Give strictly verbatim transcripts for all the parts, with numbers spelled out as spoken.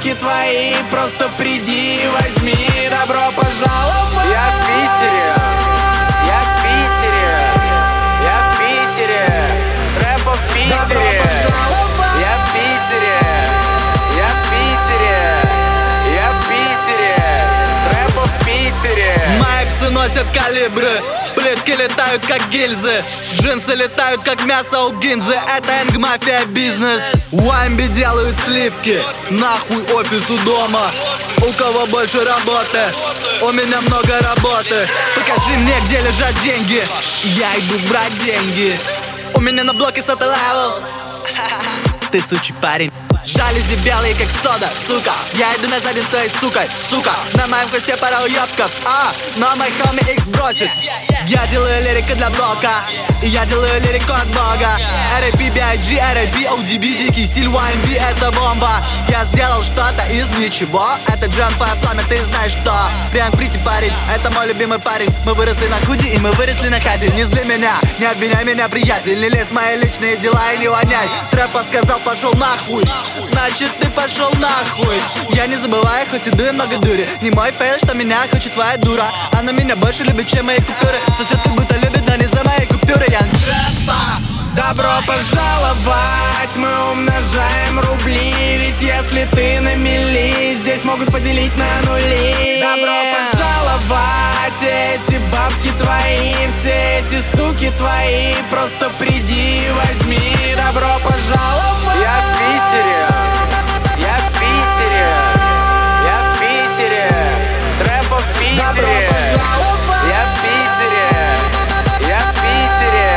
суки твои, просто приди, возьми, добро пожаловать. Я в Питере, я в Питере, я в Питере, рэпа в Питере. Добро пожаловать. Я в Питере, я в Питере, я в Питере, рэпа в Питере. Мои псы носят калибры, плитки летают как гильзы, джинсы летают как мясо у гинзы. Это Энг Мафия бизнес. Уаймби делают сливки, нахуй офис у дома. У кого больше работы? У меня много работы. Покажи мне, где лежат деньги, я иду брать деньги. У меня на блоке сотый левел. Ты сучий парень. Жалюзи белые, как сода, сука. Я иду на заднем с твоей сукой, сука. На моем хвосте пара уёбков, а но мой хоми X бросит. Я делаю лирику для блока, и я делаю лирику от бога. эр эй пи, би ай джи, эр эй пи, о ди би, дикий стиль Уаймби, это бомба. Я сделал что-то из ничего. Это Джон Файв Пламя, ты знаешь что. Прям прийти парень, это мой любимый парень. Мы выросли на худи и мы выросли на хате. Не зли меня, не обвиняй меня, приятель. Не лезь в мои личные дела и не воняй. Трэпа сказал, пошел нахуй, значит ты пошел нахуй. Я не забываю, хоть и дую много дури. Не мой фейл, что меня хочет твоя дура. Она меня больше любит, чем мои купюры. Сосед как будто любит, но не за мои купюры. Я трэпа. Добро пожаловать, мы умножаем рубли. Ведь если ты на мели, здесь могут поделить на нули. Добро пожаловать, все эти бабки твои, все эти суки твои, просто приди, возьми, добро пожаловать. Я в Питере, я в Питере, я в Питере, рэпа в Добро Питере. пожаловать. Я в Питере, я в Питере,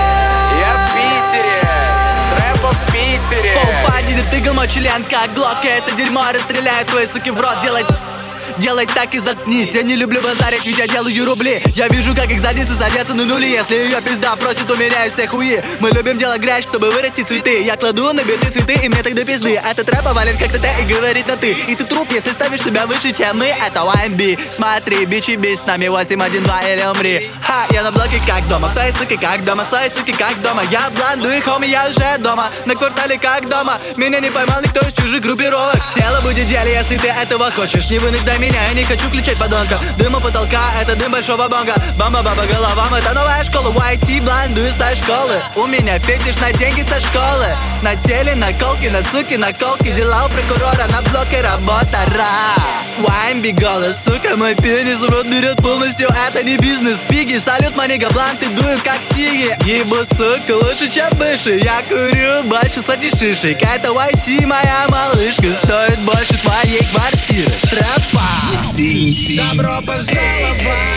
я в Питере, рэпа в Питере. Полфади, ты тыгал мой член, как глок. Это дерьмо расстреляет твои суки в рот. Делай Делай так и заткнись. Я не люблю базарить, ведь я делаю рубли. Я вижу, как их задницы садятся на нули. Если ее пизда просит, умеряю все хуи. Мы любим делать грязь, чтобы вырастить цветы. Я кладу на биты цветы, и мне тогда пизды. Этот рэп валит как ТТ и говорит на ты. И ты труп, если ставишь себя выше, чем мы. Это Уаймби. Смотри, бичи, бич, с нами восемь один два или умри. Ха, я на блоке как дома, в твоей суке как дома, в своей суке как дома. Я бланду и хоми, я уже дома. На квартале как дома. Меня не поймал никто из чужих группировок. Тело будет деле, если ты этого хочешь. Не вынуждай меня, я не хочу включать подонка. Дым у потолка, это дым большого бонга. Бамба, баба, головам, это новая школа. уай ти бландую со школы. У меня фетиш на деньги со школы. На теле наколки, на суки, наколки. Дела у прокурора, на блоке работа. Ра. Уаймби голос, сука, мой пенис в рот берет полностью. Это не бизнес, пиги. Салют, манига, бланты, дую как сиги. Ебу, сука, лучше, чем бывший. Я курю больше сотни шишек. Это уай ти, моя малышка, стоит больше твоей квартиры. Трэпа. Добро пожаловать.